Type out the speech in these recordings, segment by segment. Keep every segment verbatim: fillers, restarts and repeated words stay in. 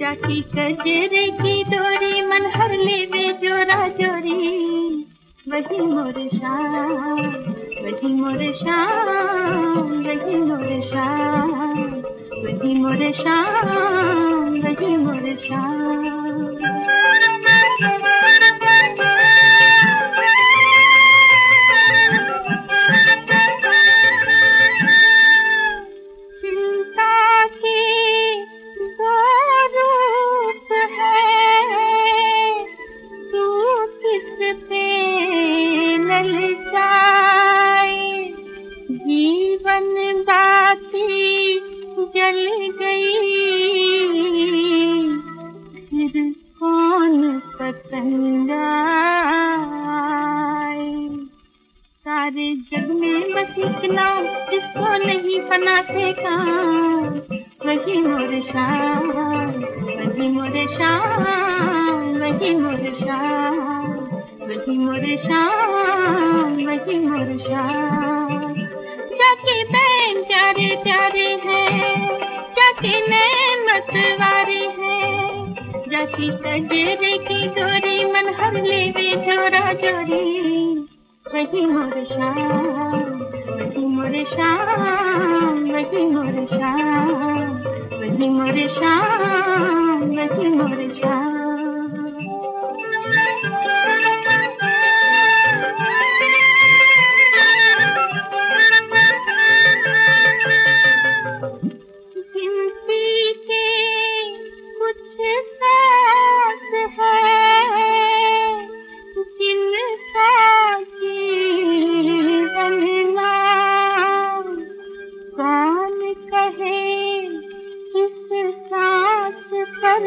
जाकी कजरे की डोरी मन हर लेवे जोरा जोरी, वही मोर शाम वही मोर शाम वही मोर शाम वही मोर शाम वही मोर शाम। चिंता के दो रूप है, तू किस पे ललचाए, जीवन बाती जल गई, फिर कौन पसंद आए। सारे जग में बस एक नाम जिसको नहीं बनाते काम, वही मोर शाम वही मोर शाम वही मोर शाम वही मोर शाम वही मोर शाम। जाके बैन प्यारे प्यारे हैं, जाके नैन मतवारे हैं, जाके कजरे की डोरी मन हर लेवे जोरा जोरी, वही मोर शाम वही मोर शाम वही मोर शाम वही मोर शाम वही मोर शाम। गिनती के कुछ साथ है, जिनका जीवन नाम, कौन कहे इस सांस पर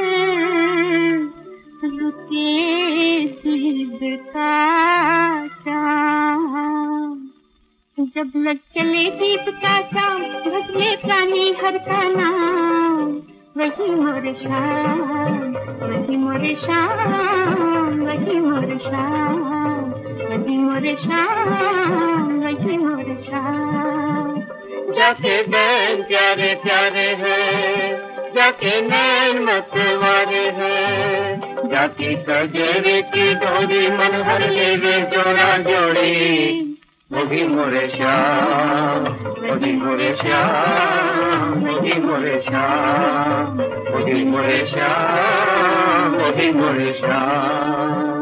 रुके जीव का चाम। जब लग चले दीप का चाम, भजले प्राणी हर का नाम, वही मोर शाम वही मोर शाम वही मोर शाम वही मोर शाम वही मोर शाम। जाके बैन प्यारे प्यारे हैं, जाके नैन मतवारे हैं, जाके कजरे की डोरी मन हर लेवे जोड़ा जोड़ी, वही मोर श्याम वही मोर श्याम वही मोर श्याम वही मोर श्याम वही मोर श्याम।